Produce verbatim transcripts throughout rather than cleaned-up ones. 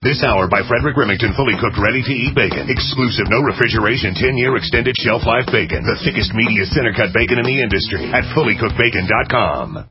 This hour by Frederick Remington, fully cooked, ready-to-eat bacon. Exclusive, no refrigeration, ten-year extended shelf life bacon. The thickest, meatiest, center-cut bacon in the industry at fully cooked bacon dot com.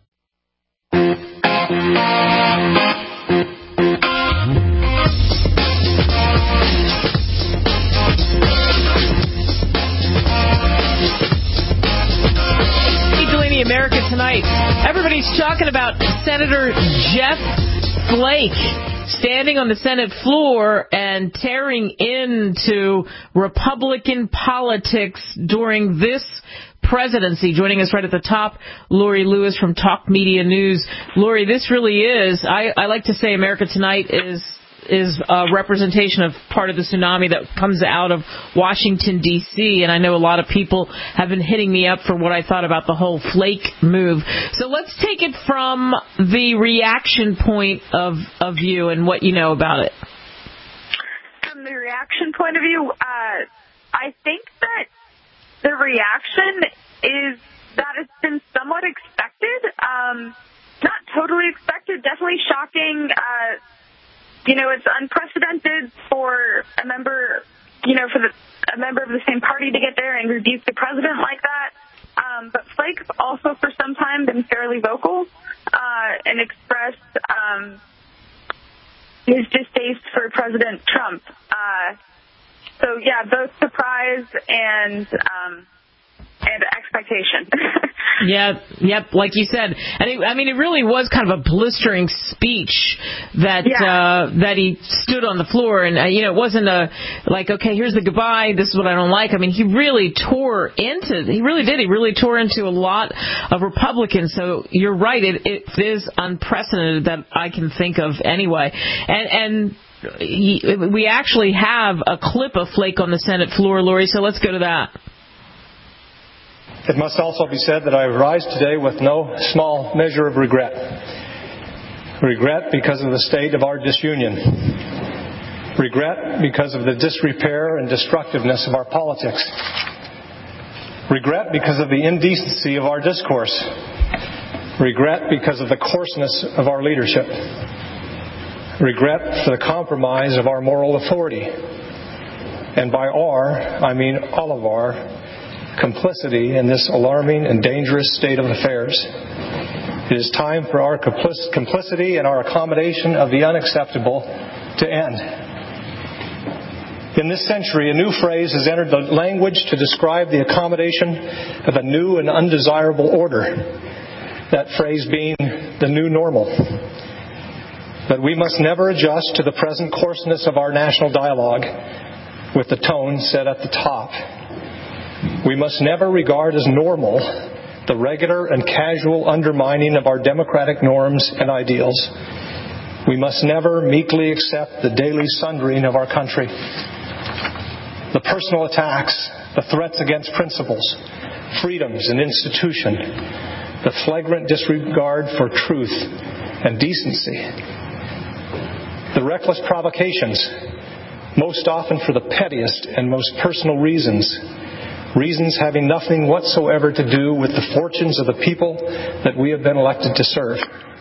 America Tonight. Everybody's talking about Senator Jeff Flake standing on the Senate floor and tearing into Republican politics during this presidency. Joining us right at the top, Lori Lewis from Talk Media News. Lori, this really is, I, I like to say America Tonight is is a representation of part of the tsunami that comes out of Washington, D C, and I know a lot of people have been hitting me up for what I thought about the whole Flake move. So let's take it from the reaction point of, of view and what you know about it. From the reaction point of view, uh, I think that the reaction is that it's been somewhat expected. Um, not totally expected, definitely shocking. Uh, You know, it's unprecedented for a member, you know, for the, a member of the same party to get there and rebuke the president like that. Um, but Flake's also for some time been fairly vocal uh, and expressed um, his distaste for President Trump. Uh, so, yeah, both surprise and um, and expectation. Yeah, yep, like you said. And it, I mean, it really was kind of a blistering speech that yeah. uh, that he stood on the floor. And, uh, you know, it wasn't a, like, okay, here's the goodbye, this is what I don't like. I mean, he really tore into, he really did, he really tore into a lot of Republicans. So you're right, it, it is unprecedented that I can think of anyway. And, and he, we actually have a clip of Flake on the Senate floor, Lori, so let's go to that. It must also be said that I rise today with no small measure of regret. Regret because of the state of our disunion. Regret because of the disrepair and destructiveness of our politics. Regret because of the indecency of our discourse. Regret because of the coarseness of our leadership. Regret for the compromise of our moral authority. And by our, I mean all of our, complicity in this alarming and dangerous state of affairs. It is time for our complicity and our accommodation of the unacceptable to end. In this century, a new phrase has entered the language to describe the accommodation of a new and undesirable order. That phrase being the new normal. But we must never adjust to the present coarseness of our national dialogue with the tone set at the top. We must never regard as normal the regular and casual undermining of our democratic norms and ideals. We must never meekly accept the daily sundering of our country. The personal attacks, the threats against principles, freedoms and institution, the flagrant disregard for truth and decency, the reckless provocations, most often for the pettiest and most personal reasons, reasons having nothing whatsoever to do with the fortunes of the people that we have been elected to serve.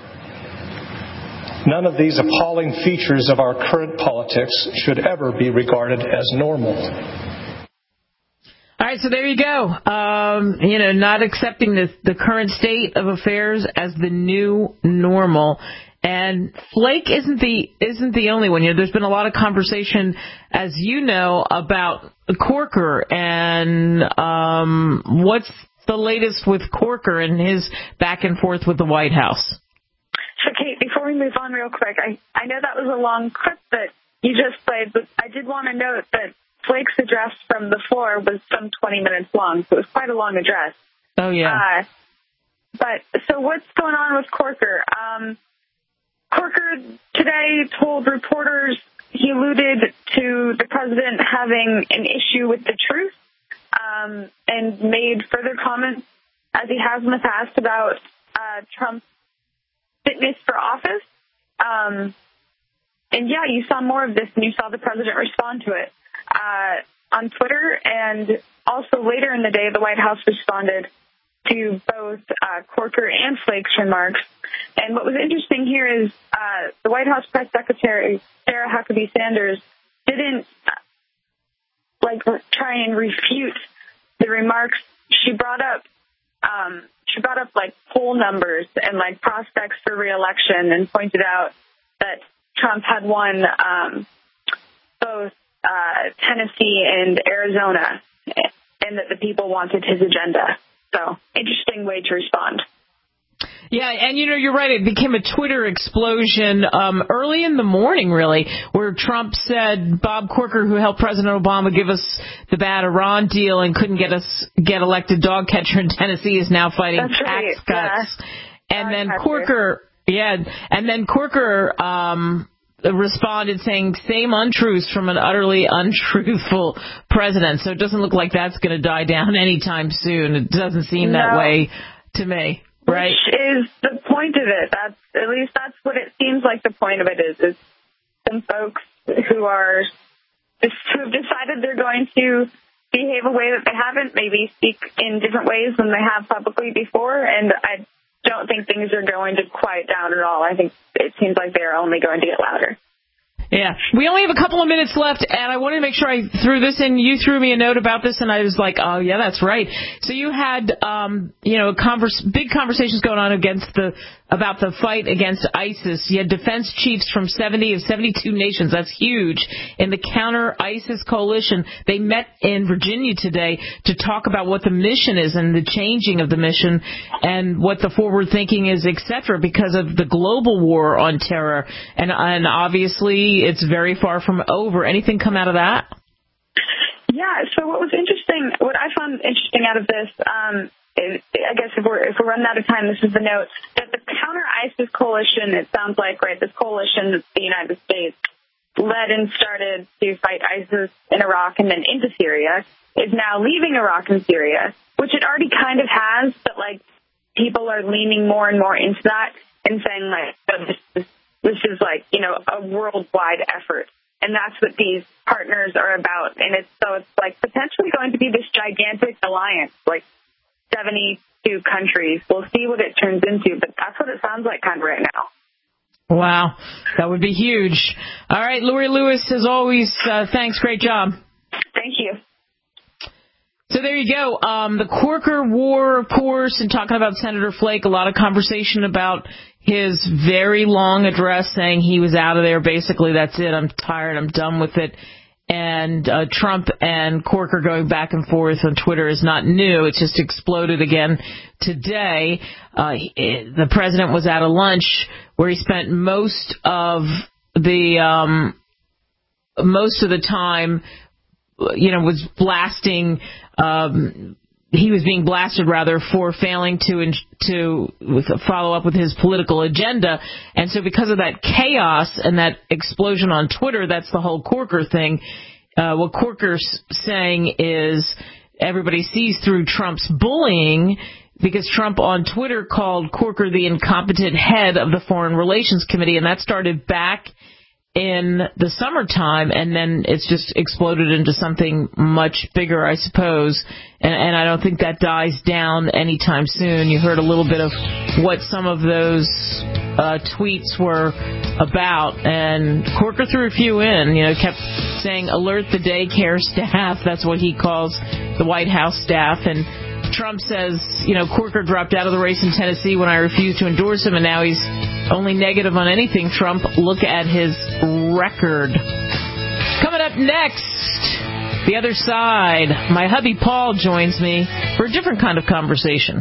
None of these appalling features of our current politics should ever be regarded as normal. All right, so there you go. Um, you know, not accepting the, the current state of affairs as the new normal. And Flake isn't the isn't the only one. You know, there's been a lot of conversation, as you know, about Corker and um, what's the latest with Corker and his back and forth with the White House. So, Kate, before we move on real quick, I, I know that was a long clip that you just played, but I did want to note that Flake's address from the floor was some twenty minutes long, so it was quite a long address. Oh, yeah. Uh, but, so what's going on with Corker? Um, Corker today told reporters he alluded to the president having an issue with the truth um, and made further comments, as he has in the past, about uh, Trump's fitness for office. Um, and, yeah, you saw more of this, and you saw the president respond to it uh, on Twitter. And also later in the day, the White House responded to both uh, Corker and Flake's remarks. And what was interesting here is uh, the White House press secretary, Sarah Huckabee Sanders, didn't uh, like try and refute the remarks. She brought up um, she brought up like poll numbers and like prospects for re-election, and pointed out that Trump had won um, both uh, Tennessee and Arizona, and that the people wanted his agenda. So, interesting way to respond. Yeah, and you know, you're right. It became a Twitter explosion um, early in the morning, really, where Trump said Bob Corker, who helped President Obama give us the bad Iran deal and couldn't get us get elected dog catcher in Tennessee, is now fighting That's tax right. cuts. Yeah. And dog then catcher. Corker, yeah, and then Corker um, responded saying same untruths from an utterly untruthful president. So it doesn't look like that's going to die down anytime soon. It doesn't seem no. that way to me. Right. Which is the point of it. That's at least that's what it seems like the point of it is. Is some folks who are who have decided they're going to behave a way that they haven't, maybe speak in different ways than they have publicly before, and I don't think things are going to quiet down at all. I think it seems like they're only going to get louder. Yeah. We only have a couple of minutes left, and I wanted to make sure I threw this in. You threw me a note about this, and I was like, oh, yeah, that's right. So you had, um, you know, converse, big conversations going on against the about the fight against ISIS. You had defense chiefs from seventy of seventy-two nations. That's huge. In the counter-ISIS coalition, they met in Virginia today to talk about what the mission is and the changing of the mission and what the forward thinking is, et cetera, because of the global war on terror. And, and obviously, it's very far from over. Anything come out of that? Yeah, so what was interesting, what I found interesting out of this, um, is, I guess if we're, if we're running out of time, this is the note, that the counter-ISIS coalition, it sounds like, right, this coalition that the United States led and started to fight ISIS in Iraq and then into Syria, is now leaving Iraq and Syria, which it already kind of has, but, like, people are leaning more and more into that and saying, like, oh, this is This is like, you know, a worldwide effort. And that's what these partners are about. And it's so it's like potentially going to be this gigantic alliance, like seventy-two countries. We'll see what it turns into, but that's what it sounds like kind of right now. Wow. That would be huge. All right, Lori Lewis, as always, uh, thanks. Great job. Thank you. So there you go. Um, the Corker war, of course, and talking about Senator Flake, a lot of conversation about his very long address saying he was out of there. Basically, that's it. I'm tired. I'm done with it. And uh, Trump and Corker going back and forth on Twitter is not new. It just exploded again today. Uh, the president was at a lunch where he spent most of the um, most of the time, you know, was blasting. Um, he was being blasted, rather, for failing to to follow up with his political agenda. And so because of that chaos and that explosion on Twitter, that's the whole Corker thing. Uh, what Corker's saying is everybody sees through Trump's bullying, because Trump on Twitter called Corker the incompetent head of the Foreign Relations Committee, and that started back in the summertime, and then it's just exploded into something much bigger, I suppose. And, and I don't think that dies down anytime soon. You heard a little bit of what some of those uh, tweets were about, and Corker threw a few in. You know, kept saying, alert the daycare staff. That's what he calls the White House staff. And Trump says, you know, Corker dropped out of the race in Tennessee when I refused to endorse him, and now he's only negative on anything Trump. Look at his record. Coming up next, the other side, my hubby Paul joins me for a different kind of conversation.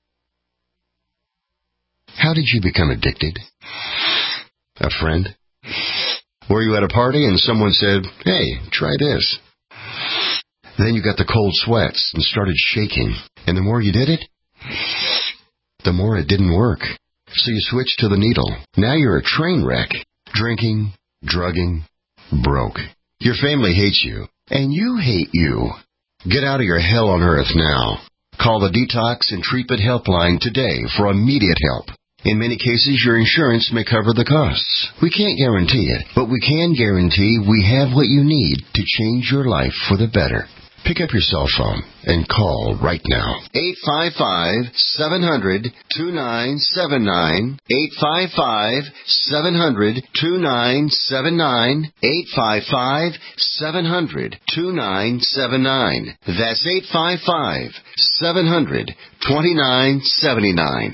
How did you become addicted? A friend? Were you at a party and someone said, hey, try this? Then you got the cold sweats and started shaking. And the more you did it, the more it didn't work. So you switched to the needle. Now you're a train wreck. Drinking, drugging, broke. Your family hates you. And you hate you. Get out of your hell on earth now. Call the Detox and Treatment Helpline today for immediate help. In many cases, your insurance may cover the costs. We can't guarantee it, but we can guarantee we have what you need to change your life for the better. Pick up your cell phone and call right now. eight five five, seven hundred, two nine seven nine. eight five five, seven hundred, two nine seven nine. eight five five, seven hundred, two nine seven nine. That's eight five five, seven hundred, two nine seven nine.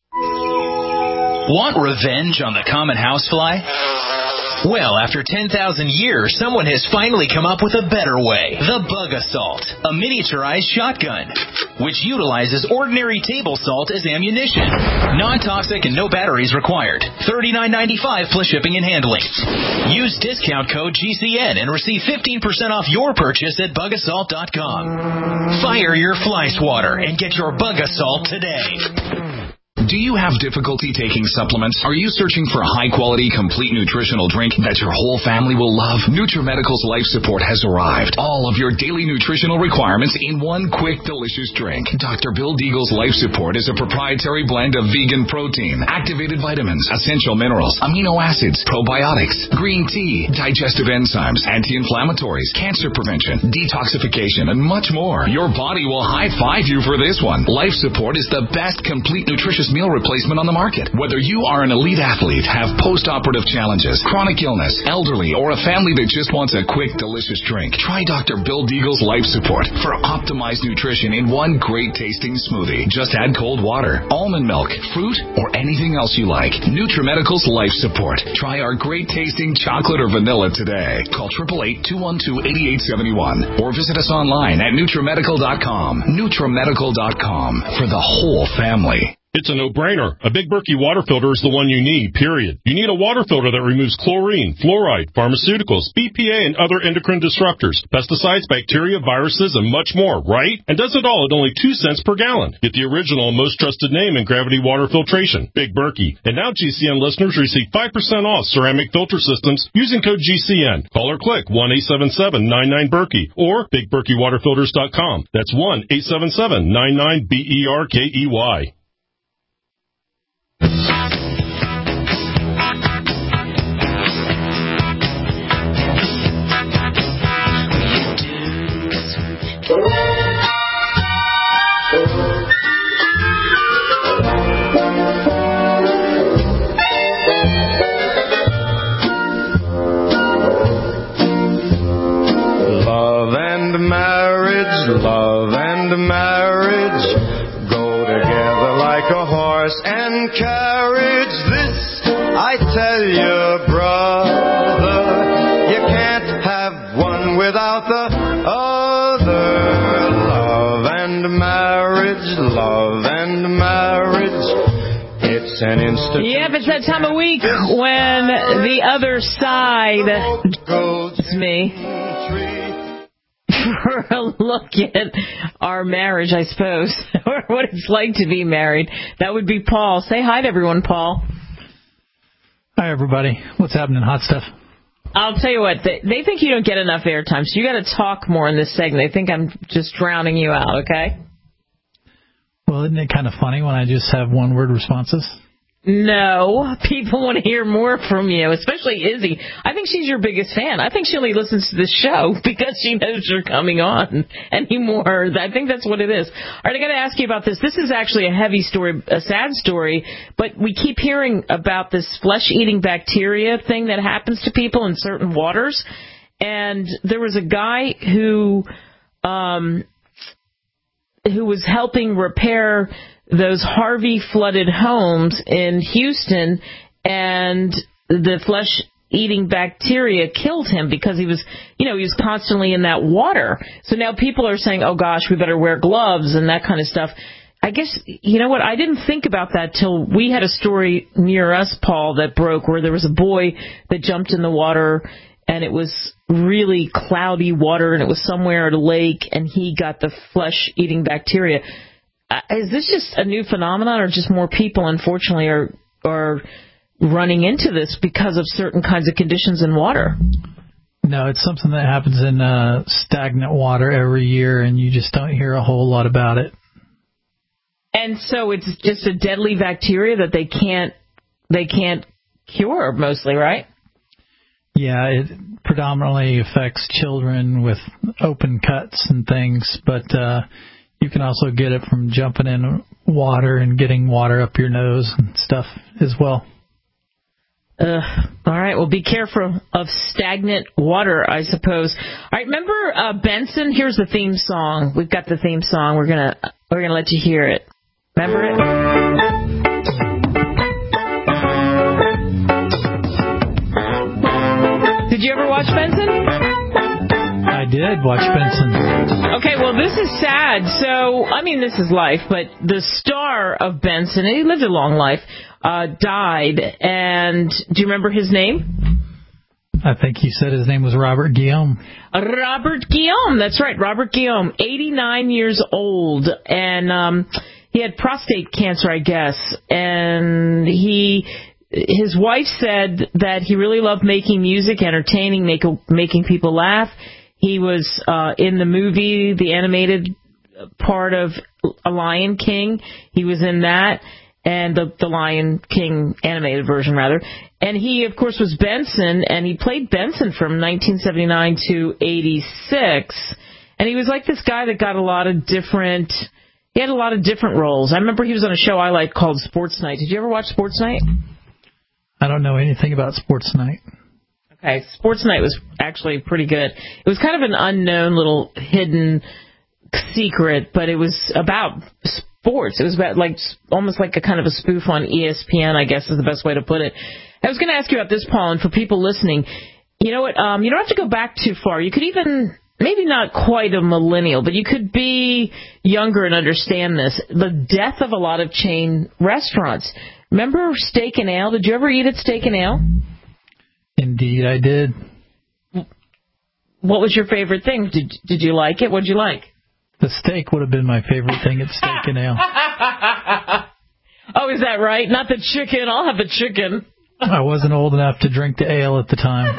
Want revenge on the common housefly? Well, after ten thousand years, someone has finally come up with a better way. The Bug Assault, a miniaturized shotgun, which utilizes ordinary table salt as ammunition. Non-toxic and no batteries required. thirty-nine ninety-five plus shipping and handling. Use discount code G C N and receive fifteen percent off your purchase at bug assault dot com. Fire your fly swatter and get your Bug Assault today. Do you have difficulty taking supplements? Are you searching for a high-quality, complete nutritional drink that your whole family will love? NutriMedical's Life Support has arrived. All of your daily nutritional requirements in one quick, delicious drink. Doctor Bill Deagle's Life Support is a proprietary blend of vegan protein, activated vitamins, essential minerals, amino acids, probiotics, green tea, digestive enzymes, anti-inflammatories, cancer prevention, detoxification, and much more. Your body will high-five you for this one. Life Support is the best complete nutritious meal replacement on the market. Whether you are an elite athlete, have post-operative challenges, chronic illness, elderly, or a family that just wants a quick, delicious drink, try Doctor Bill Deagle's Life Support for optimized nutrition in one great-tasting smoothie. Just add cold water, almond milk, fruit, or anything else you like. NutriMedical's Life Support. Try our great-tasting chocolate or vanilla today. Call eight eight eight, two one two, eight eight seven one or visit us online at NutriMedical dot com. NutriMedical dot com for the whole family. It's a no-brainer. A Big Berkey water filter is the one you need, period. You need a water filter that removes chlorine, fluoride, pharmaceuticals, B P A, and other endocrine disruptors, pesticides, bacteria, viruses, and much more, right? And does it all at only two cents per gallon. Get the original and most trusted name in gravity water filtration, Big Berkey. And now G C N listeners receive five percent off ceramic filter systems using code G C N. Call or click one eight seven seven, nine nine, Berkey or big berkey water filters dot com. That's one eight seven seven, nine nine, B E R K E Y. Love and marriage, love and marriage go together like a horse and carriage. This I tell you, brother, you can't have one without the other. Love and marriage, love and marriage. It's an instant. Yep, it's that time of week when the other side, it's me, for a look at our marriage, I suppose, or what it's like to be married. That would be Paul. Say hi to everyone, Paul. Hi, everybody. What's happening, hot stuff? I'll tell you what, they, they think you don't get enough airtime, so you got to talk more in this segment. They think I'm just drowning you out, okay? Well, isn't it kind of funny when I just have one-word responses? No, people want to hear more from you, especially Izzy. I think she's your biggest fan. I think she only listens to this show because she knows you're coming on anymore. I think that's what it is. All right, I got to ask you about this. This is actually a heavy story, a sad story, but we keep hearing about this flesh-eating bacteria thing that happens to people in certain waters. And there was a guy who, um, who was helping repair those Harvey flooded homes in Houston, and the flesh-eating bacteria killed him because he was, you know, he was constantly in that water. So now people are saying, oh gosh, we better wear gloves and that kind of stuff. I guess, you know what, I didn't think about that till we had a story near us, Paul, that broke where there was a boy that jumped in the water and it was really cloudy water and it was somewhere at a lake and he got the flesh-eating bacteria. Is this just a new phenomenon, or just more people, unfortunately, are are running into this because of certain kinds of conditions in water? No, it's something that happens in uh, stagnant water every year, and you just don't hear a whole lot about it. And so it's just a deadly bacteria that they can't they can't cure, mostly, right? Yeah, it predominantly affects children with open cuts and things, but uh, you can also get it from jumping in water and getting water up your nose and stuff as well. Uh, all right, well, be careful of stagnant water, I suppose. All right, remember uh, Benson? Here's the theme song. We've got the theme song. We're gonna we're gonna let you hear it. Remember it? Did you ever watch Benson? I did watch Benson. Okay, well, this is sad. So, I mean, this is life, but the star of Benson, and he lived a long life, uh, died. And do you remember his name? I think you said his name was Robert Guillaume. Robert Guillaume, that's right, Robert Guillaume, eighty-nine years old. And um, he had prostate cancer, I guess. And he... His wife said that he really loved making music, entertaining, make, making people laugh. He was uh, in the movie, the animated part of A Lion King. He was in that, and the, the Lion King animated version, rather. And he, of course, was Benson, and he played Benson from nineteen seventy-nine to eighty-six. And he was like this guy that got a lot of different... He had a lot of different roles. I remember he was on a show I liked called Sports Night. Did you ever watch Sports Night? I don't know anything about Sports Night. Okay, Sports Night was actually pretty good. It was kind of an unknown little hidden secret, but it was about sports. It was about like almost like a kind of a spoof on E S P N, I guess is the best way to put it. I was going to ask you about this, Paul, and for people listening, you know what? Um, you don't have to go back too far. You could even, maybe not quite a millennial, but you could be younger and understand this. The death of a lot of chain restaurants. Remember Steak and Ale? Did you ever eat at Steak and Ale? Indeed, I did. What was your favorite thing? Did Did you like it? What did you like? The steak would have been my favorite thing at Steak and Ale. Oh, is that right? Not the chicken. I'll have the chicken. I wasn't old enough to drink the ale at the time.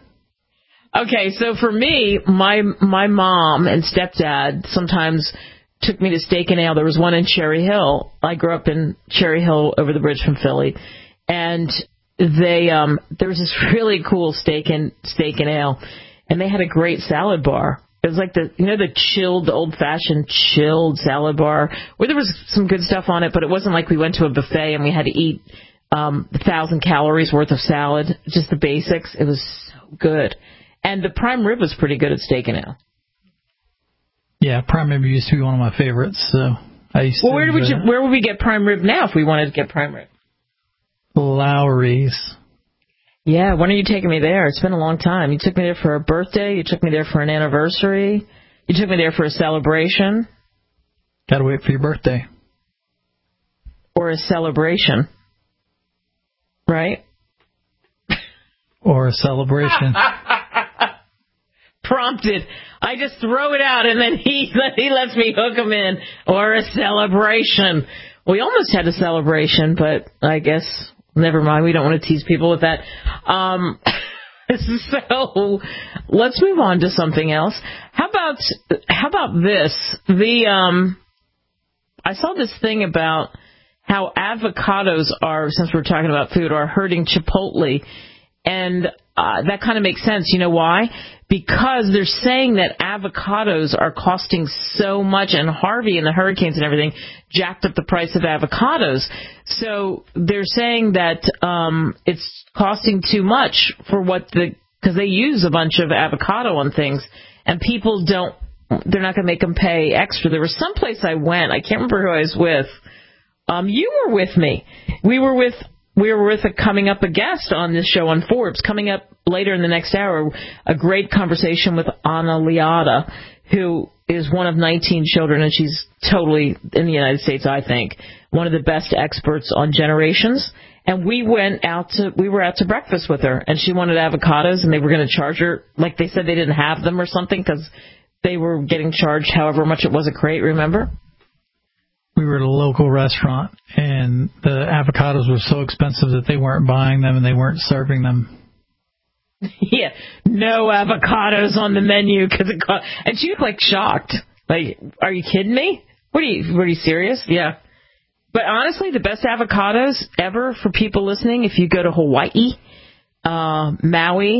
Okay, so for me, my my mom and stepdad sometimes took me to Steak and Ale. There was one in Cherry Hill. I grew up in Cherry Hill over the bridge from Philly. And they um there was this really cool steak and steak and ale, and they had a great salad bar. It was like the you know the chilled, old fashioned chilled salad bar where there was some good stuff on it, but it wasn't like we went to a buffet and we had to eat um a thousand calories worth of salad, just the basics. It was so good. And the prime rib was pretty good at Steak and Ale. Yeah, prime rib used to be one of my favorites, so I used well, to where would you, where would we get prime rib now if we wanted to get prime rib? Lowry's. Yeah, when are you taking me there? It's been a long time. You took me there for a birthday. You took me there for an anniversary. You took me there for a celebration. Gotta wait for your birthday. Or a celebration. Right? Or a celebration. Prompted. I just throw it out, and then he he lets me hook him in. Or a celebration. We almost had a celebration, but I guess never mind. We don't want to tease people with that. Um, so let's move on to something else. How about how about this? The um, I saw this thing about how avocados are, since we're talking about food, are hurting Chipotle. And uh, that kind of makes sense. You know why? Because they're saying that avocados are costing so much, and Harvey and the hurricanes and everything jacked up the price of avocados. So they're saying that um, it's costing too much for what the, because they use a bunch of avocado on things, and people don't, they're not going to make them pay extra. There was some place I went, I can't remember who I was with. Um, you were with me. We were with We were with a coming up a guest on this show on Forbes. Coming up later in the next hour, a great conversation with Ana Liada, who is one of nineteen children, and she's totally, in the United States, I think, one of the best experts on generations. And we went out to, we were out to breakfast with her, and she wanted avocados, and they were going to charge her, like they said they didn't have them or something, because they were getting charged however much it was a crate, remember? We were at a local restaurant, and the avocados were so expensive that they weren't buying them and they weren't serving them. Yeah, no avocados on the menu because it cost, and she was like shocked. Like, are you kidding me? What are you? Were you serious? Yeah. But honestly, the best avocados ever for people listening, if you go to Hawaii, uh, Maui,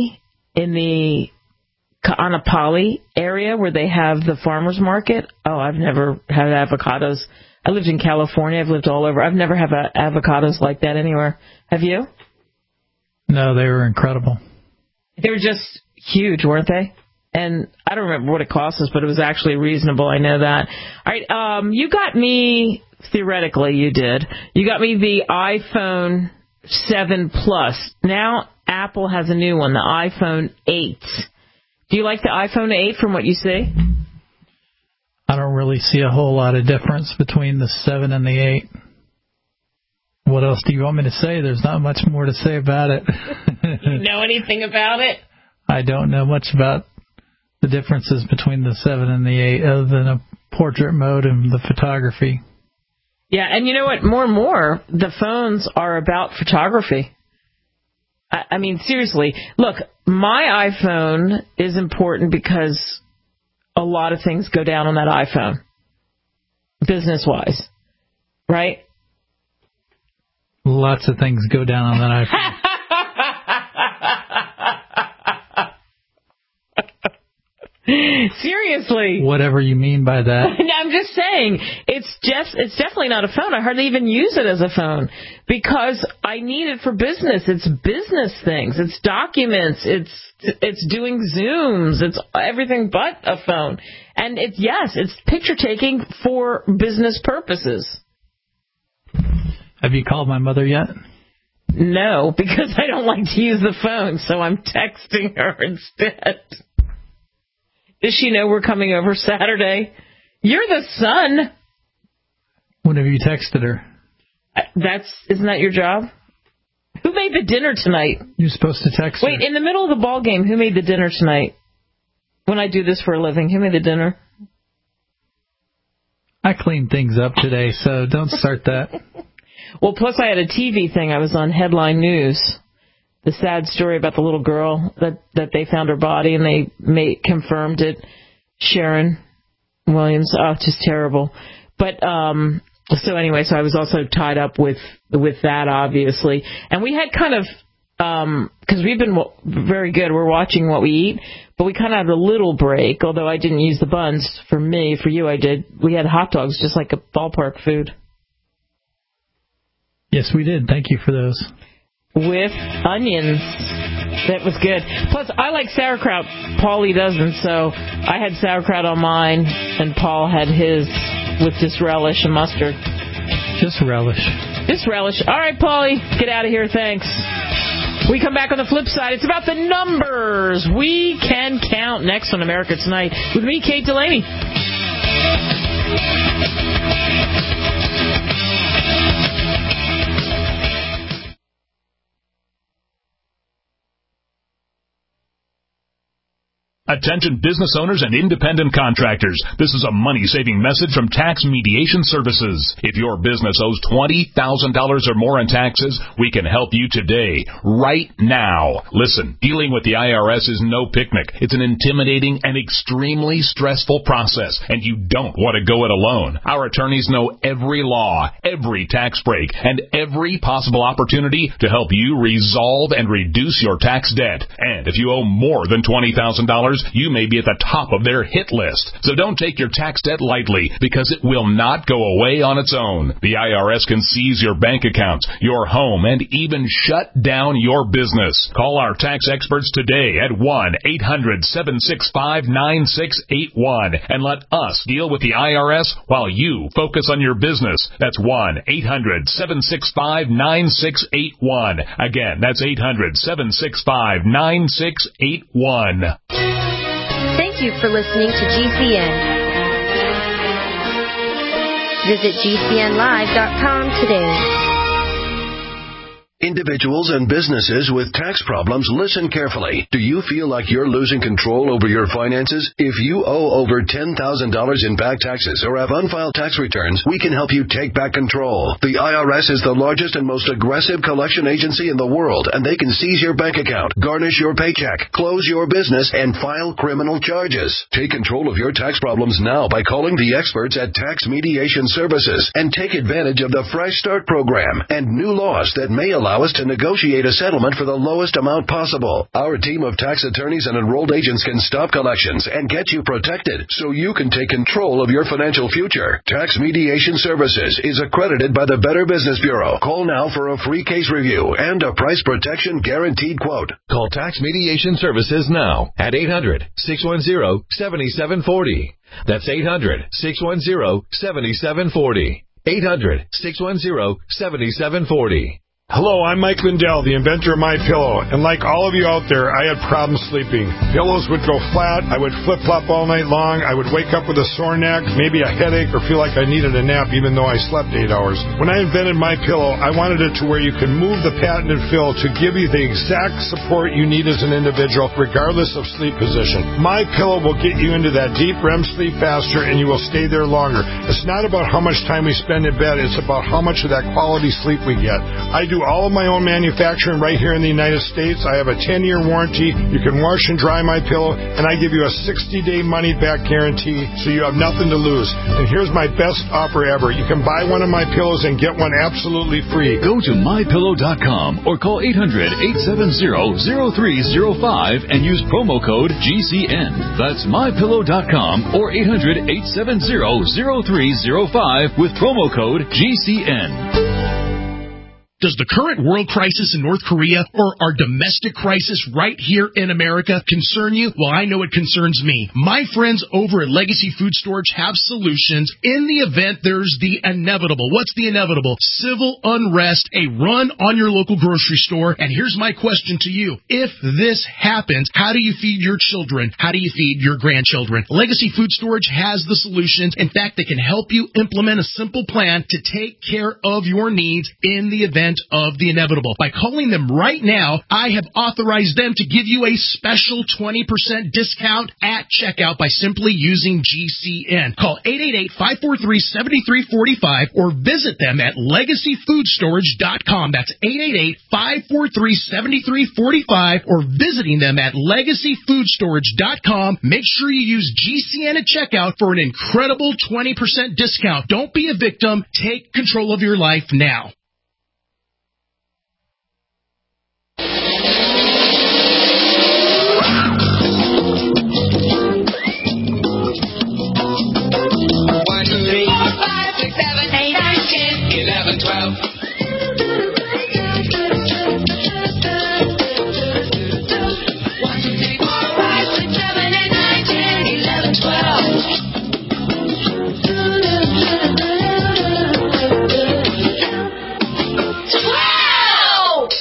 in the Kaanapali area where they have the farmers market. Oh, I've never had avocados. I lived in California. I've lived all over. I've never had avocados like that anywhere. Have you? No, they were incredible. They were just huge, weren't they? And I don't remember what it cost us, but it was actually reasonable. I know that. All right, um, you got me, theoretically you did, you got me the iPhone seven Plus. Now Apple has a new one, the iPhone eight. Do you like the iPhone eight from what you see? I don't really see a whole lot of difference between the seven and the eight. What else do you want me to say? There's not much more to say about it. Do you know anything about it? I don't know much about the differences between the seven and the eight, other than a portrait mode and the photography. Yeah, and you know what? More and more, the phones are about photography. I, I mean, seriously. Look, my iPhone is important because a lot of things go down on that iPhone, business-wise, right? Lots of things go down on that iPhone. Seriously. Whatever you mean by that. I'm just saying, it's just it's definitely not a phone. I hardly even use it as a phone because I need it for business. It's business things. It's documents. It's it's doing Zooms. It's everything but a phone. And it's yes, it's picture taking for business purposes. Have you called my mother yet? No, because I don't like to use the phone, so I'm texting her instead. Does she know we're coming over Saturday? You're the son. When have you texted her? That's isn't that your job? Who made the dinner tonight? You're supposed to text Wait, her. in the middle of the ball game, who made the dinner tonight? When I do this for a living, who made the dinner? I cleaned things up today, so don't start that. Well, plus I had a T V thing. I was on Headline News. The sad story about the little girl that, that they found her body and they made, confirmed it. Sharon Williams. Oh, just terrible. But um, so anyway, so I was also tied up with with that, obviously. And we had kind of, um, because we've been very good. We're watching what we eat, but we kind of had a little break, although I didn't use the buns. For me, for you, I did. We had hot dogs, just like a ballpark food. Yes, we did. Thank you for those. With onions. That was good. Plus, I like sauerkraut. Paulie doesn't, so I had sauerkraut on mine, and Paul had his with just relish and mustard. Just relish. Just relish. All right, Paulie, get out of here. Thanks. We come back on the flip side. It's about the numbers we can count next on America Tonight with me, Kate Delaney. Attention business owners and independent contractors. This is a money-saving message from Tax Mediation Services. If your business owes twenty thousand dollars or more in taxes, we can help you today, right now. Listen, dealing with the I R S is no picnic. It's an intimidating and extremely stressful process, and you don't want to go it alone. Our attorneys know every law, every tax break, and every possible opportunity to help you resolve and reduce your tax debt. And if you owe more than twenty thousand dollars, you may be at the top of their hit list. So don't take your tax debt lightly, because it will not go away on its own. The I R S can seize your bank accounts, your home, and even shut down your business. Call our tax experts today at one eight hundred seven six five nine six eight one and let us deal with the I R S while you focus on your business. That's one eight hundred seven six five nine six eight one. Again, that's eight hundred seven six five nine six eight one. Thank you for listening to G C N. Visit G C N live dot com today. Individuals and businesses with tax problems, listen carefully. Do you feel like you're losing control over your finances? If you owe over ten thousand dollars in back taxes or have unfiled tax returns, we can help you take back control. The I R S is the largest and most aggressive collection agency in the world, and they can seize your bank account, garnish your paycheck, close your business, and file criminal charges. Take control of your tax problems now by calling the experts at Tax Mediation Services and take advantage of the Fresh Start program and new laws that may allow allow us to negotiate a settlement for the lowest amount possible. Our team of tax attorneys and enrolled agents can stop collections and get you protected so you can take control of your financial future. Tax Mediation Services is accredited by the Better Business Bureau. Call now for a free case review and a price protection guaranteed quote. Call Tax Mediation Services now at eight hundred, six one zero, seven seven four zero. That's eight hundred, six one zero, seven seven four zero. eight hundred, six one zero, seven seven four zero. Hello, I'm Mike Lindell, the inventor of MyPillow, and like all of you out there, I had problems sleeping. Pillows would go flat, I would flip-flop all night long, I would wake up with a sore neck, maybe a headache, or feel like I needed a nap even though I slept eight hours. When I invented MyPillow, I wanted it to where you can move the patented fill to give you the exact support you need as an individual, regardless of sleep position. MyPillow will get you into that deep R E M sleep faster, and you will stay there longer. It's not about how much time we spend in bed, it's about how much of that quality sleep we get. I do all of my own manufacturing right here in the United States. I have a ten-year warranty. You can wash and dry MyPillow, and I give you a sixty-day money-back guarantee, so you have nothing to lose. And here's my best offer ever. You can buy one of my pillows and get one absolutely free. Go to my pillow dot com or call eight hundred, eight seven zero, zero three zero five and use promo code G C N. That's my pillow dot com or eight hundred, eight seven zero, zero three zero five with promo code G C N. Does the current world crisis in North Korea or our domestic crisis right here in America concern you? Well, I know it concerns me. My friends over at Legacy Food Storage have solutions in the event there's the inevitable. What's the inevitable? Civil unrest, a run on your local grocery store. And here's my question to you. If this happens, how do you feed your children? How do you feed your grandchildren? Legacy Food Storage has the solutions. In fact, they can help you implement a simple plan to take care of your needs in the event of the inevitable. By calling them right now, I have authorized them to give you a special twenty percent discount at checkout by simply using G C N. Call eight eight eight, five four three, seven three four five or visit them at legacy food storage dot com. That's eight eight eight, five four three, seven three four five or visiting them at legacy food storage dot com. Make sure you use G C N at checkout for an incredible twenty percent discount. Don't be a victim. Take control of your life now. twelve. One, two, three, four, five, six, seven, eight, nine, ten, eleven, twelve. Twelve!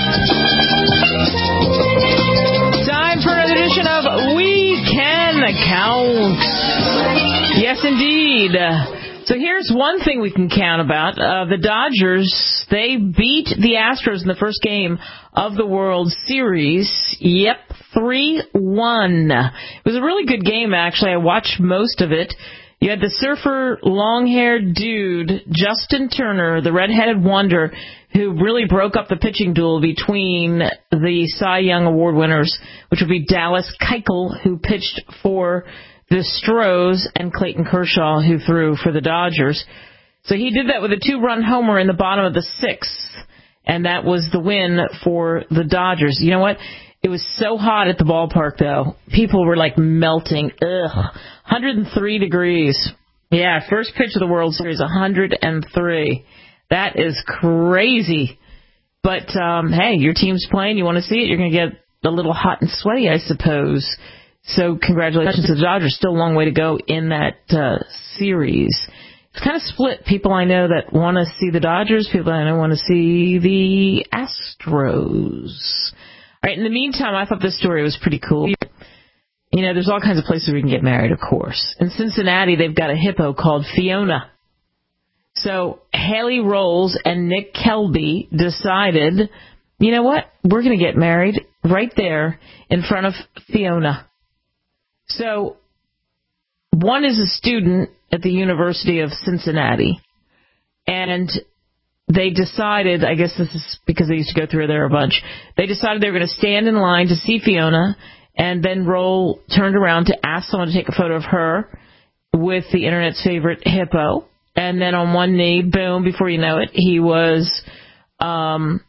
Time for another edition of We Can Count. Yes, indeed. So here's one thing we can count about. Uh, the Dodgers, they beat the Astros in the first game of the World Series. Yep, three one. It was a really good game, actually. I watched most of it. You had the surfer, long-haired dude, Justin Turner, the red-headed wonder, who really broke up the pitching duel between the Cy Young Award winners, which would be Dallas Keuchel, who pitched for the Stros, and Clayton Kershaw, who threw for the Dodgers. So he did that with a two-run homer in the bottom of the sixth, and that was the win for the Dodgers. You know what? It was so hot at the ballpark, though. People were, like, melting. Ugh. one hundred three degrees. Yeah, first pitch of the World Series, one hundred three. That is crazy. But, um, hey, your team's playing. You want to see it? You're going to get a little hot and sweaty, I suppose. So congratulations to the Dodgers. Still a long way to go in that uh, series. It's kind of split. People I know that want to see the Dodgers. People I know want to see the Astros. All right, in the meantime, I thought this story was pretty cool. You know, there's all kinds of places we can get married, of course. In Cincinnati, they've got a hippo called Fiona. So Haley Rolls and Nick Kelby decided, you know what? We're going to get married right there in front of Fiona. So one is a student at the University of Cincinnati, and they decided, I guess this is because they used to go through there a bunch, they decided they were going to stand in line to see Fiona, and then Roll turned around to ask someone to take a photo of her with the Internet's favorite hippo, and then on one knee, boom, before you know it, he was um,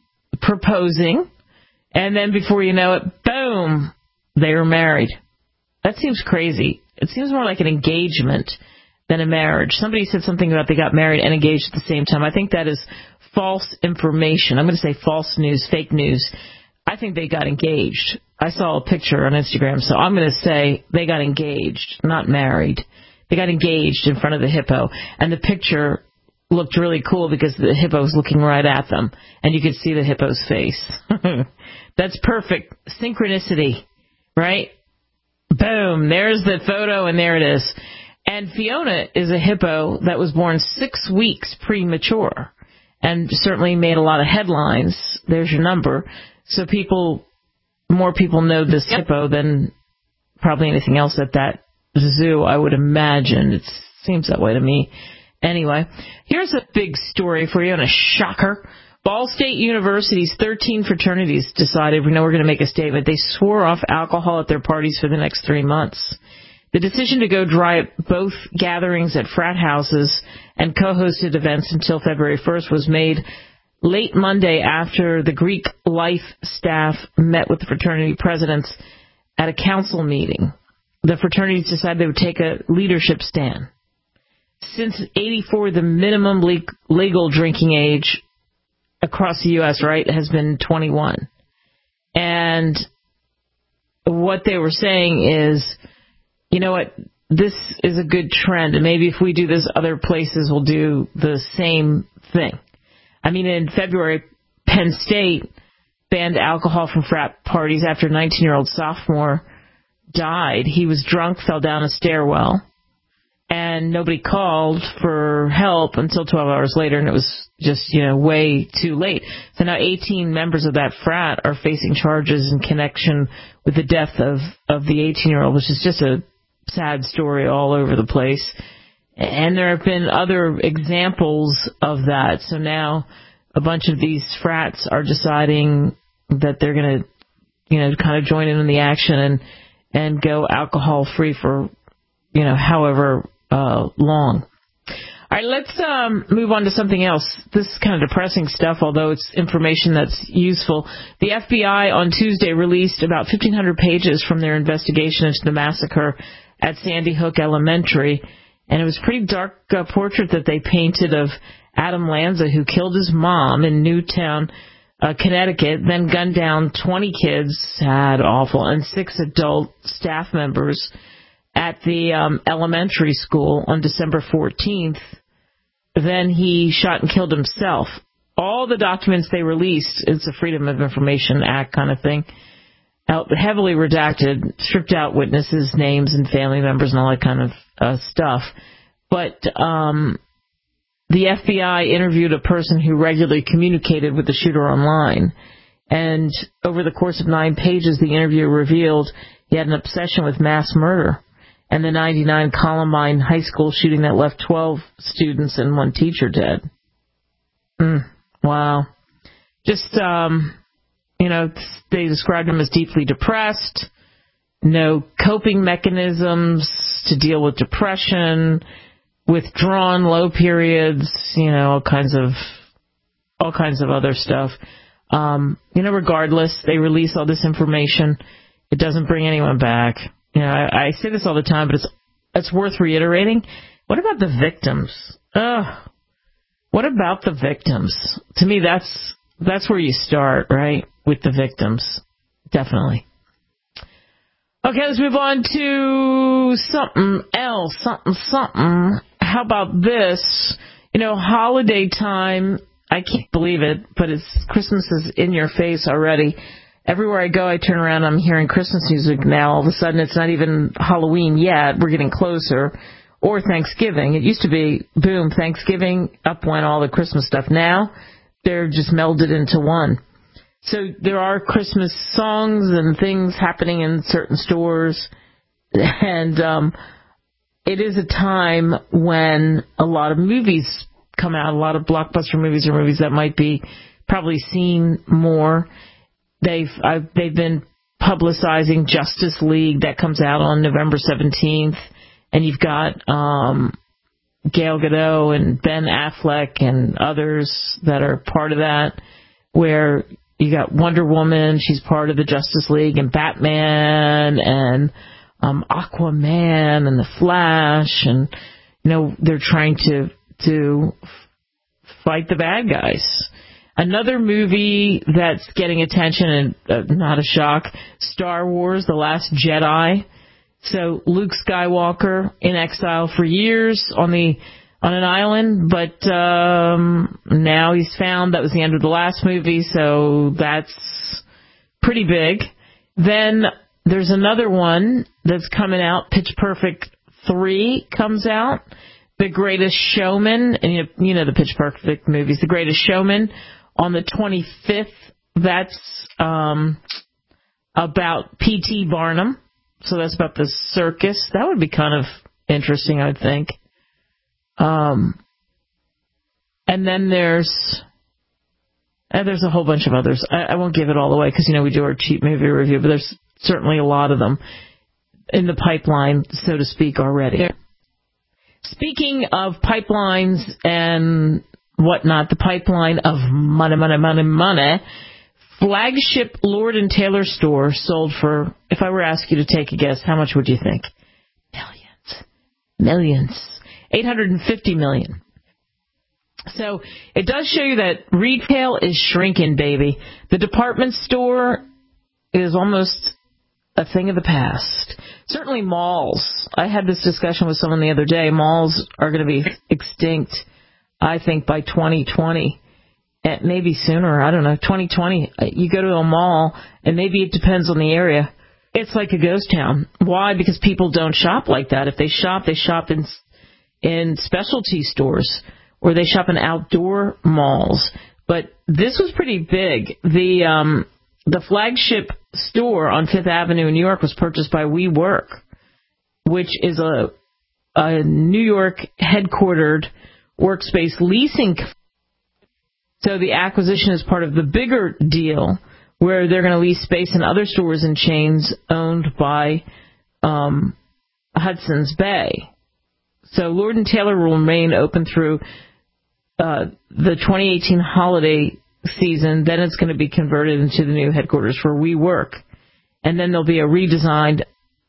proposing, and then before you know it, boom, they were married. That seems crazy. It seems more like an engagement than a marriage. Somebody said something about they got married and engaged at the same time. I think that is false information. I'm going to say false news, fake news. I think they got engaged. I saw a picture on Instagram, so I'm going to say they got engaged, not married. They got engaged in front of the hippo, and the picture looked really cool because the hippo was looking right at them, and you could see the hippo's face. That's perfect synchronicity, right? Boom, there's the photo, and there it is. And Fiona is a hippo that was born six weeks premature and certainly made a lot of headlines. There's your number. So people, more people know this hippo than probably anything else at that zoo, I would imagine. It seems that way to me. Anyway, here's a big story for you and a shocker. Ball State University's thirteen fraternities decided, we know we're going to make a statement. They swore off alcohol at their parties for the next three months. The decision to go dry at both gatherings at frat houses and co-hosted events until February first was made late Monday after the Greek Life staff met with the fraternity presidents at a council meeting. The fraternities decided they would take a leadership stand. Since eighty-four, the minimum legal drinking age across the U S, right, has been twenty-one. And what they were saying is, you know what, this is a good trend, and maybe if we do this, other places will do the same thing. I mean, in February, Penn State banned alcohol from frat parties after a nineteen-year-old sophomore died. He was drunk, fell down a stairwell, and nobody called for help until twelve hours later, and it was just, you know, way too late. So now eighteen members of that frat are facing charges in connection with the death of, of the eighteen-year-old, which is just a sad story all over the place. And there have been other examples of that. So now a bunch of these frats are deciding that they're going to, you know, kind of join in on the action and, and go alcohol-free for, you know, however uh, long. All right, let's um, move on to something else. This is kind of depressing stuff, although it's information that's useful. The F B I on Tuesday released about fifteen hundred pages from their investigation into the massacre at Sandy Hook Elementary, and it was a pretty dark uh, portrait that they painted of Adam Lanza, who killed his mom in Newtown, uh, Connecticut, then gunned down twenty kids, sad, awful, and six adult staff members at the um, elementary school on December fourteenth. Then he shot and killed himself. All the documents they released, it's a Freedom of Information Act kind of thing, out, heavily redacted, stripped out witnesses' names and family members and all that kind of uh, stuff. But um, the F B I interviewed a person who regularly communicated with the shooter online. And over the course of nine pages, the interview revealed he had an obsession with mass murder and the ninety-nine Columbine High School shooting that left twelve students and one teacher dead. Mm, wow. Just, um, you know, they described him as deeply depressed, no coping mechanisms to deal with depression, withdrawn low periods, you know, all kinds of, all kinds of other stuff. Um, you know, regardless, they release all this information. It doesn't bring anyone back. You know, I, I say this all the time, but it's it's worth reiterating. What about the victims? Ugh. What about the victims? To me, that's that's where you start, right? With the victims. Definitely. Okay, let's move on to something else. Something, something. How about this? You know, holiday time. I can't believe it, but it's Christmas is in your face already. Everywhere I go, I turn around, I'm hearing Christmas music now. All of a sudden, it's not even Halloween yet. We're getting closer. Or Thanksgiving. It used to be, boom, Thanksgiving, up went all the Christmas stuff. Now, they're just melded into one. So there are Christmas songs and things happening in certain stores. And um, it is a time when a lot of movies come out, a lot of blockbuster movies or movies that might be probably seen more. They've I've, they've been publicizing Justice League that comes out on November seventeenth, and you've got um, Gal Gadot and Ben Affleck and others that are part of that, where you got Wonder Woman, she's part of the Justice League, and Batman, and um, Aquaman, and the Flash, and you know they're trying to to fight the bad guys. Another movie that's getting attention, and uh, not a shock, Star Wars: The Last Jedi. So Luke Skywalker in exile for years on the on an island, but um, now he's found. That was the end of the last movie, so that's pretty big. Then there's another one that's coming out. Pitch Perfect three comes out. The Greatest Showman, and you know, you know the Pitch Perfect movies. The Greatest Showman on the twenty-fifth. That's um, about P T Barnum. So that's about the circus. That would be kind of interesting, I would think. Um, and then there's and there's a whole bunch of others. I, I won't give it all away because, you know, we do our cheap movie review, but there's certainly a lot of them in the pipeline, so to speak, already. Speaking of pipelines and whatnot, the pipeline of money, money, money, money, flagship Lord and Taylor store sold for, if I were to ask you to take a guess, how much would you think? Millions. Millions. eight hundred fifty million. So it does show you that retail is shrinking, baby. The department store is almost a thing of the past. Certainly malls. I had this discussion with someone the other day. Malls are going to be extinct, I think, by twenty twenty. Maybe sooner. I don't know. twenty twenty, you go to a mall, and maybe it depends on the area. It's like a ghost town. Why? Because people don't shop like that. If they shop, they shop in in specialty stores, or they shop in outdoor malls. But this was pretty big. The um, the flagship store on Fifth Avenue in New York was purchased by WeWork, which is a, a New York headquartered workspace leasing company. So the acquisition is part of the bigger deal where they're going to lease space in other stores and chains owned by um, Hudson's Bay. So Lord and Taylor will remain open through uh, the twenty eighteen holiday season. Then it's going to be converted into the new headquarters for WeWork. And then there'll be a redesigned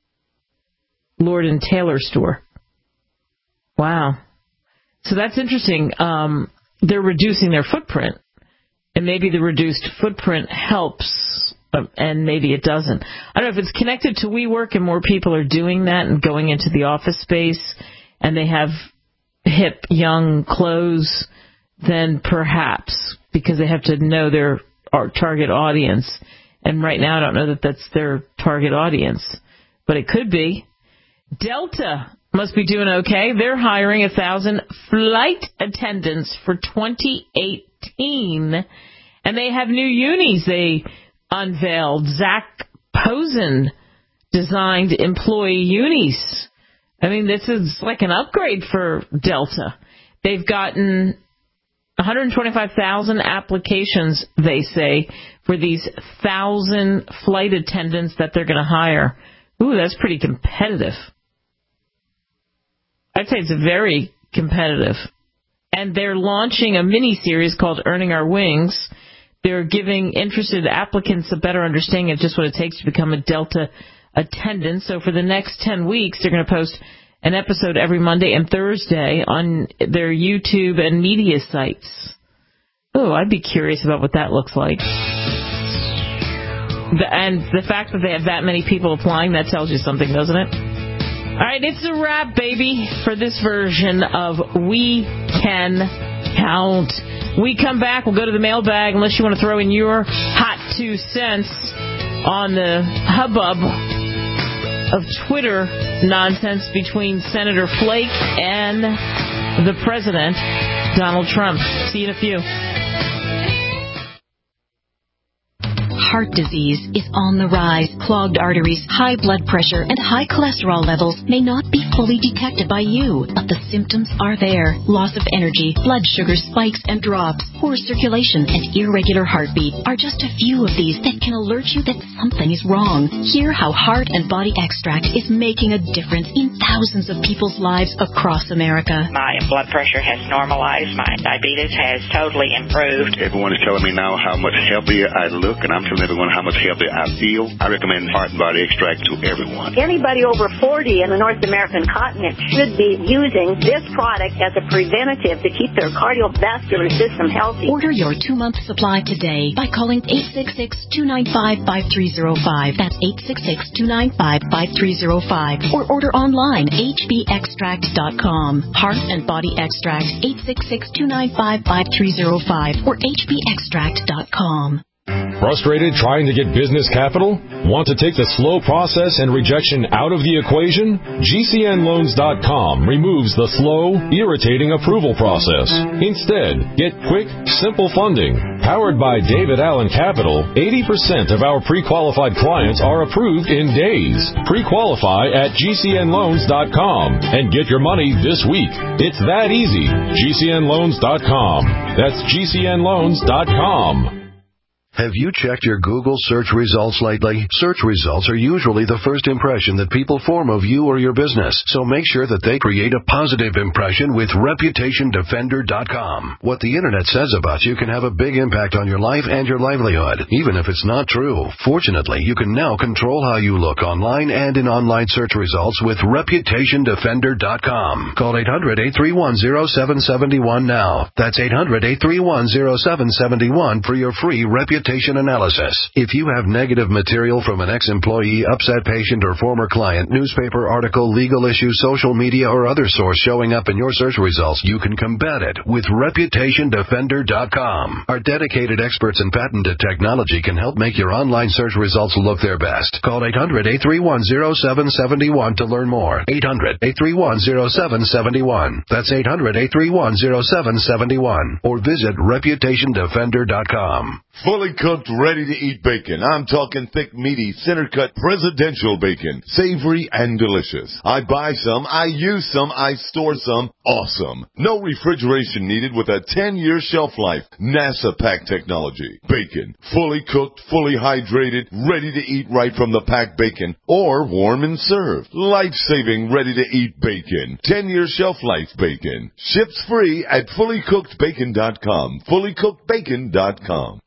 Lord and Taylor store. Wow. So that's interesting. Um, they're reducing their footprint. And maybe the reduced footprint helps, and maybe it doesn't. I don't know if it's connected to WeWork and more people are doing that and going into the office space, and they have hip, young clothes, then perhaps, because they have to know their target audience. And right now I don't know that that's their target audience, but it could be. Delta must be doing okay. They're hiring a thousand flight attendants for twenty eighteen, and they have new unis they unveiled. Zach Posen designed employee unis. I mean, this is like an upgrade for Delta. They've gotten one hundred twenty-five thousand applications, they say, for these thousand flight attendants that they're going to hire. Ooh, that's pretty competitive. I'd say it's very competitive. And they're launching a mini-series called Earning Our Wings. They're giving interested applicants a better understanding of just what it takes to become a Delta attendant. So for the next ten weeks, they're going to post an episode every Monday and Thursday on their YouTube and media sites. Oh, I'd be curious about what that looks like. The, and the fact that they have that many people applying, that tells you something, doesn't it? All right, it's a wrap, baby, for this version of We Can Count. We come back, we'll go to the mailbag, unless you want to throw in your hot two cents on the hubbub of Twitter nonsense between Senator Flake and the President, Donald Trump. See you in a few. heart disease is on the rise. Clogged arteries, high blood pressure, and high cholesterol levels may not be fully detected by you, but the symptoms are there. Loss of energy, blood sugar spikes and drops, poor circulation, and irregular heartbeat are just a few of these that can alert you that something is wrong. Hear how Heart and Body Extract is making a difference in thousands of people's lives across America. My blood pressure has normalized. My diabetes has totally improved. Everyone is telling me now how much healthier I look, and I'm telling everyone how much healthier I feel. I recommend Heart and Body Extract to everyone. Anybody over forty in the North American continent should be using this product as a preventative to keep their cardiovascular system healthy. Order your two-month supply today by calling eight six six, two nine five, five three zero five. That's eight six six, two nine five, five three zero five. Or order online, h b extract dot com. Heart and Body Extract, eight six six, two nine five, five three zero five or h b extract dot com. Frustrated trying to get business capital? Want to take the slow process and rejection out of the equation? G C N loans dot com removes the slow, irritating approval process. Instead, get quick, simple funding. Powered by David Allen Capital, eighty percent of our pre-qualified clients are approved in days. Pre-qualify at G C N loans dot com and get your money this week. It's that easy. G C N loans dot com. That's G C N loans dot com. Have you checked your Google search results lately? Search results are usually the first impression that people form of you or your business, so make sure that they create a positive impression with reputation defender dot com. What the Internet says about you can have a big impact on your life and your livelihood, even if it's not true. Fortunately, you can now control how you look online and in online search results with reputation defender dot com. Call eight hundred, eight three one, zero seven seven one now. That's eight hundred, eight three one, zero seven seven one for your free reputation analysis. If you have negative material from an ex-employee, upset patient, or former client, newspaper article, legal issue, social media, or other source showing up in your search results, you can combat it with reputation defender dot com. Our dedicated experts in patented technology can help make your online search results look their best. Call eight hundred, eight three one, zero seven seven one to learn more. eight hundred, eight three one, zero seven seven one. That's eight hundred, eight three one, zero seven seven one. Or visit reputation defender dot com. Fully cooked, ready-to-eat bacon. I'm talking thick, meaty, center-cut presidential bacon. Savory and delicious. I buy some, I use some, I store some. Awesome. No refrigeration needed with a ten-year shelf life. NASA pack technology. Bacon. Fully cooked, fully hydrated, ready to eat right from the packed bacon. Or warm and served. Life-saving, ready-to-eat bacon. ten-year shelf life bacon. Ships free at fully cooked bacon dot com. fully cooked bacon dot com.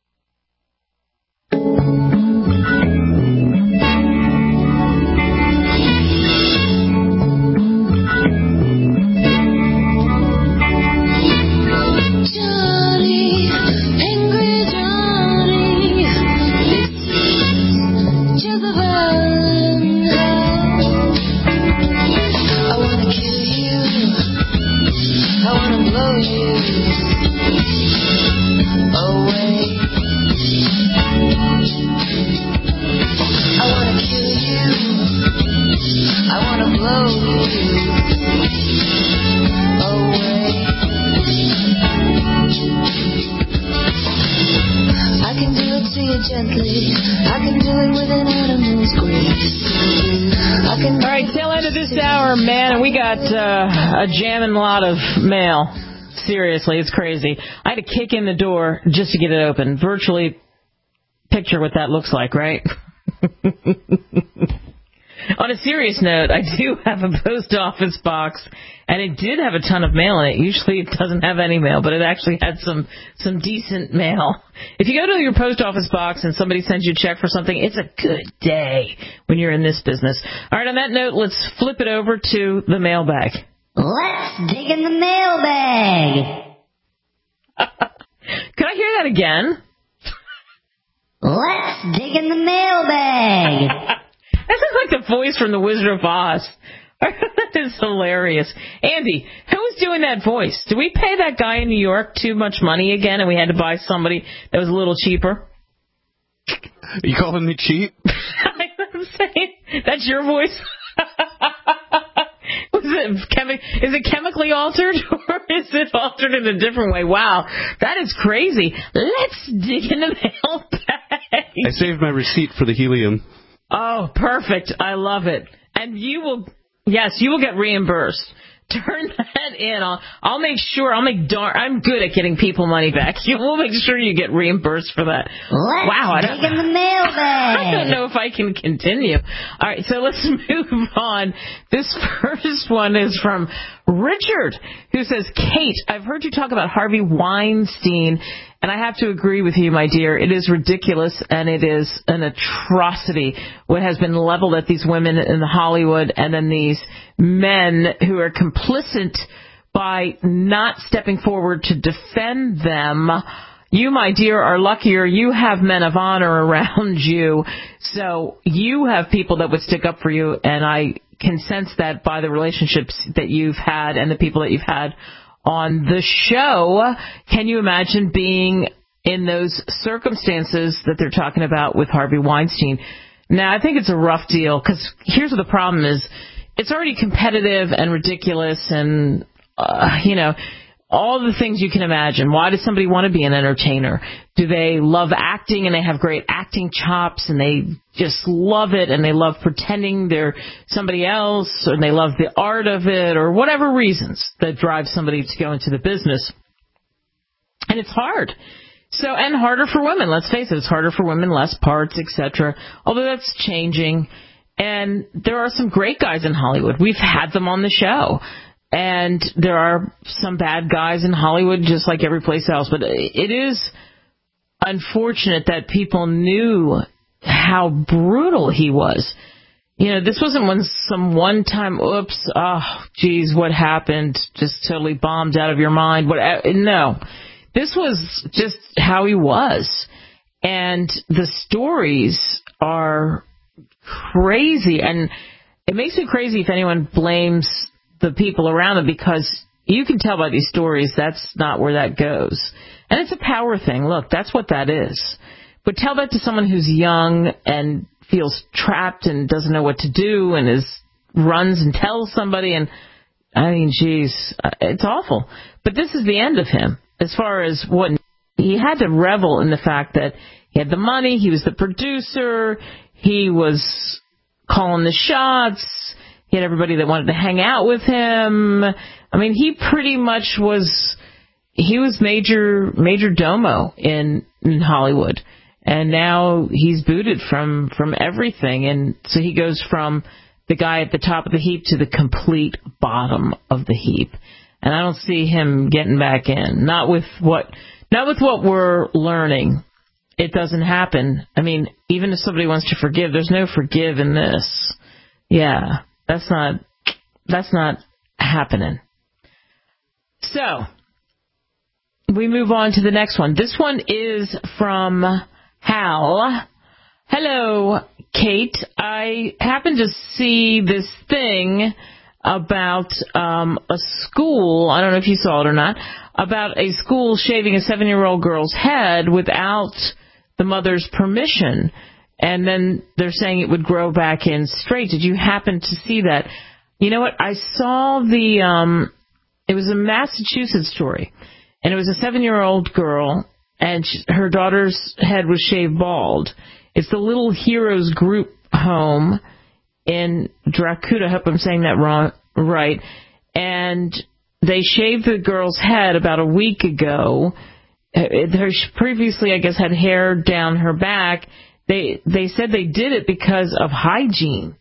A jamming lot of mail. Seriously, it's crazy. I had to kick in the door just to get it open. Virtually picture what that looks like, right? On a serious note, I do have a post office box, and it did have a ton of mail in it. Usually it doesn't have any mail, but it actually had some, some decent mail. If you go to your post office box and somebody sends you a check for something, it's a good day when you're in this business. All right, on that note, let's flip it over to the mailbag. Let's dig in the mailbag. Could I hear that again? Let's dig in the mailbag. That sounds like the voice from The Wizard of Oz. That is hilarious. Andy, who was doing that voice? Did we pay that guy in New York too much money again and we had to buy somebody that was a little cheaper? Are you calling me cheap? I'm saying, that's your voice? Was it chemi- is it chemically altered or is it altered in a different way? Wow, that is crazy. Let's dig in the mailbag. I saved my receipt for the helium. Oh, perfect. I love it. And you will, yes, you will get reimbursed. Turn that in. I'll, I'll make sure, I'll make darn, I'm good at getting people money back. We'll make sure you get reimbursed for that. Let's wow. I dig in the mailbag. I don't know if I can continue. All right, so let's move on. This first one is from Richard, who says, Kate, I've heard you talk about Harvey Weinstein, and I have to agree with you, my dear. It is ridiculous, and it is an atrocity what has been leveled at these women in Hollywood and then these men who are complicit by not stepping forward to defend them. You, my dear, are luckier. You have men of honor around you, so you have people that would stick up for you, and I can sense that by the relationships that you've had and the people that you've had on the show. Can you imagine being in those circumstances that they're talking about with Harvey Weinstein? Now, I think it's a rough deal, because here's what the problem is. It's already competitive and ridiculous and, uh, you know, all the things you can imagine. Why does somebody want to be an entertainer? Do they love acting and they have great acting chops and they just love it and they love pretending they're somebody else, or they love the art of it, or whatever reasons that drive somebody to go into the business? And it's hard. So, and harder for women. Let's face it, it's harder for women, less parts, et cetera. Although that's changing. And there are some great guys in Hollywood. We've had them on the show. And there are some bad guys in Hollywood, just like every place else. But it is unfortunate that people knew how brutal he was. You know, this wasn't when some one-time, oops, oh, geez, what happened? Just totally bombed out of your mind. What? No. This was just how he was. And the stories are crazy. And it makes me crazy if anyone blames the people around him, because you can tell by these stories that's not where that goes. And it's a power thing. Look, that's what that is. But tell that to someone who's young and feels trapped and doesn't know what to do and is runs and tells somebody, and I mean, geez, it's awful. But this is the end of him. As far as what he had to revel in the fact that he had the money, he was the producer, he was calling the shots, he had everybody that wanted to hang out with him. I mean, he pretty much was, he was major, major domo in, in Hollywood. And now he's booted from, from everything. And so he goes from the guy at the top of the heap to the complete bottom of the heap. And I don't see him getting back in. Not with what, not with what we're learning. It doesn't happen. I mean, even if somebody wants to forgive, there's no forgive in this. Yeah. That's not, that's not happening. So, we move on to the next one. This one is from Hal. Hello, Kate. I happened to see this thing about um, a school, I don't know if you saw it or not, about a school shaving a seven-year-old girl's head without the mother's permission. And then they're saying it would grow back in straight. Did you happen to see that? You know what? I saw the, um, it was a Massachusetts story. And it was a seven-year-old girl, and she, her daughter's head was shaved bald. It's the Little Heroes group home in Dracuta. I hope I'm saying that wrong, right. And they shaved the girl's head about a week ago. Her previously, I guess, had hair down her back. They they said they did it because of hygiene.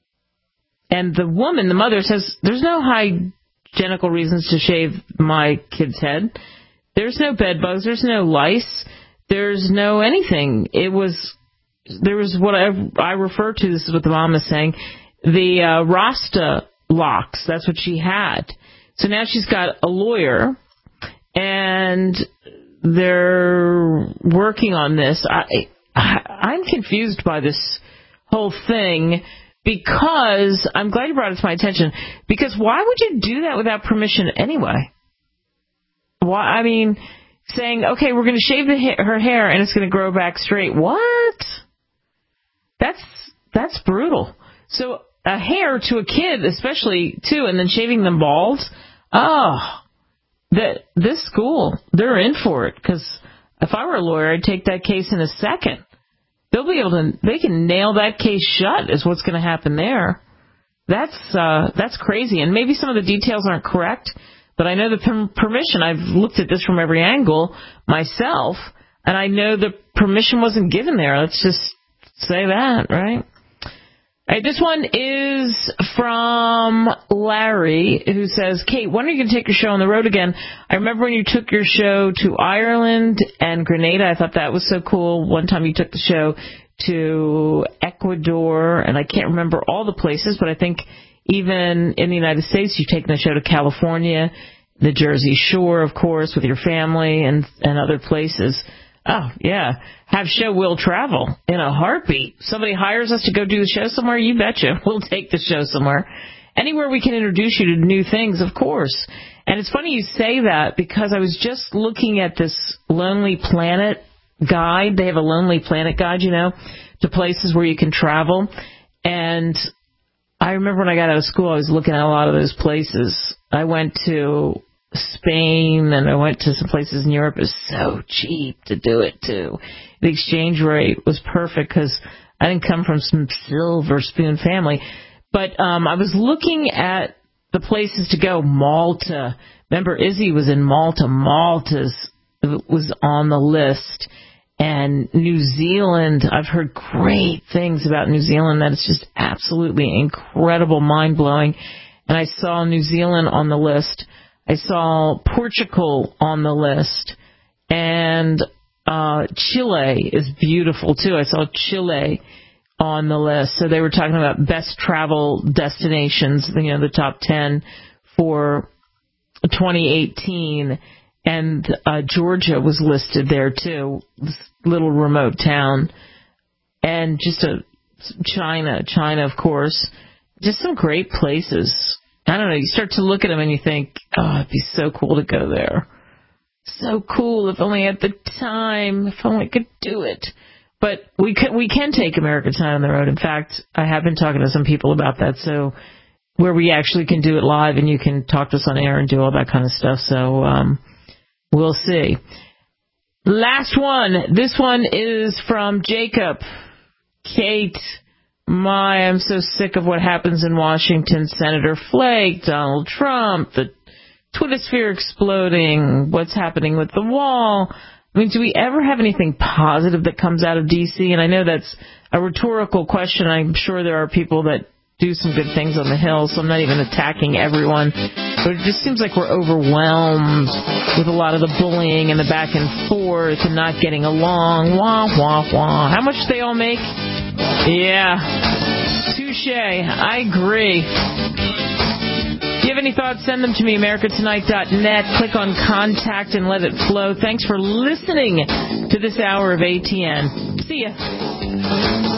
And the woman, the mother, says, there's no hygienical reasons to shave my kid's head. There's no bed bugs. There's no lice. There's no anything. It was, there was what I, I refer to, this is what the mom is saying, the uh, Rasta locks. That's what she had. So now she's got a lawyer, and they're working on this. I... I'm confused by this whole thing, because I'm glad you brought it to my attention, because why would you do that without permission anyway? Why? I mean, saying, okay, we're going to shave the ha- her hair and it's going to grow back straight. What? That's that's brutal. So a hair to a kid, especially, too, and then shaving them bald? Oh, that this school, they're in for it, because if I were a lawyer, I'd take that case in a second. they'll be able to, they can nail that case shut is what's going to happen there. That's, uh, that's crazy. And maybe some of the details aren't correct, but I know the per- permission, I've looked at this from every angle myself, and I know the permission wasn't given there. Let's just say that, right? All right, this one is from Larry, who says, Kate, when are you going to take your show on the road again? I remember when you took your show to Ireland and Grenada. I thought that was so cool. One time you took the show to Ecuador, and I can't remember all the places, but I think even in the United States, you've taken the show to California, the Jersey Shore, of course, with your family and, and other places. Oh, yeah. Have show, we'll travel in a heartbeat. Somebody hires us to go do the show somewhere, you betcha. We'll take the show somewhere. Anywhere we can introduce you to new things, of course. And it's funny you say that because I was just looking at this Lonely Planet guide. They have a Lonely Planet guide, you know, to places where you can travel. And I remember when I got out of school, I was looking at a lot of those places. I went to Spain, and I went to some places in Europe. It was so cheap to do it, too. The exchange rate was perfect because I didn't come from some silver spoon family. But um, I was looking at the places to go. Malta. Remember, Izzy was in Malta. Malta's was on the list. And New Zealand, I've heard great things about New Zealand. That is just absolutely incredible, mind-blowing. And I saw New Zealand on the list. I saw Portugal on the list, and uh, Chile is beautiful, too. I saw Chile on the list. So they were talking about best travel destinations, you know, the top ten for twenty eighteen, and uh, Georgia was listed there, too, this little remote town, and just a China, China, of course, just some great places. I don't know, you start to look at them and you think, oh, it'd be so cool to go there. So cool, if only at the time, if only I could do it. But we can, we can take America Tonight on the road. In fact, I have been talking to some people about that, so where we actually can do it live and you can talk to us on air and do all that kind of stuff. So um, we'll see. Last one. This one is from Jacob. Kate, my, I'm so sick of what happens in Washington. Senator Flake, Donald Trump, the Twitter sphere exploding, what's happening with the wall. I mean, do we ever have anything positive that comes out of D C? And I know that's a rhetorical question. I'm sure there are people that do some good things on the Hill, so I'm not even attacking everyone. But it just seems like we're overwhelmed with a lot of the bullying and the back and forth and not getting along. Wah, wah, wah. How much do they all make? Yeah. Touche. I agree. If you have any thoughts, send them to me, america tonight dot net. Click on Contact and let it flow. Thanks for listening to this hour of A T N. See ya.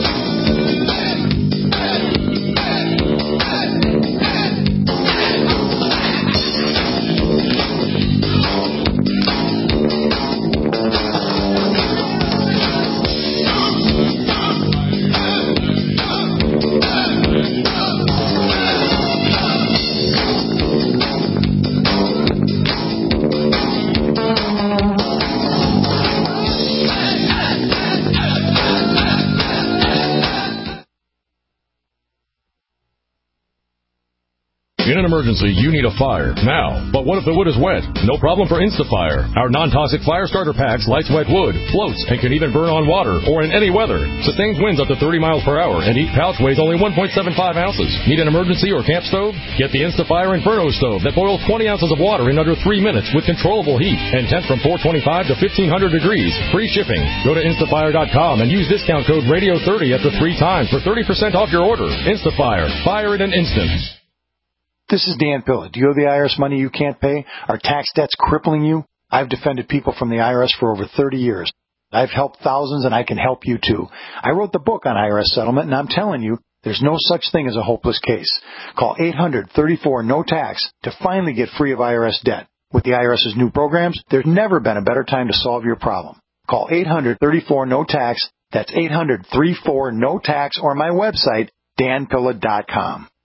In an emergency, you need a fire now. But what if the wood is wet? No problem for InstaFire. Our non-toxic fire starter packs lights wet wood, floats, and can even burn on water or in any weather. Sustains winds up to thirty miles per hour, and each pouch weighs only one point seven five ounces. Need an emergency or camp stove? Get the InstaFire Inferno stove that boils twenty ounces of water in under three minutes with controllable heat and temps from four twenty-five to fifteen hundred degrees. Free shipping. Go to instafire dot com and use discount code radio thirty after three times for thirty percent off your order. InstaFire. Fire in an instant. This is Dan Pilla. Do you owe the I R S money you can't pay? Are tax debts crippling you? I've defended people from the I R S for over thirty years. I've helped thousands, and I can help you, too. I wrote the book on I R S settlement, and I'm telling you, there's no such thing as a hopeless case. Call eight hundred thirty-four no tax to finally get free of I R S debt. With the IRS's new programs, there's never been a better time to solve your problem. Call eight hundred thirty-four no tax. That's eight hundred thirty-four no tax, or my website, dan pilla dot com.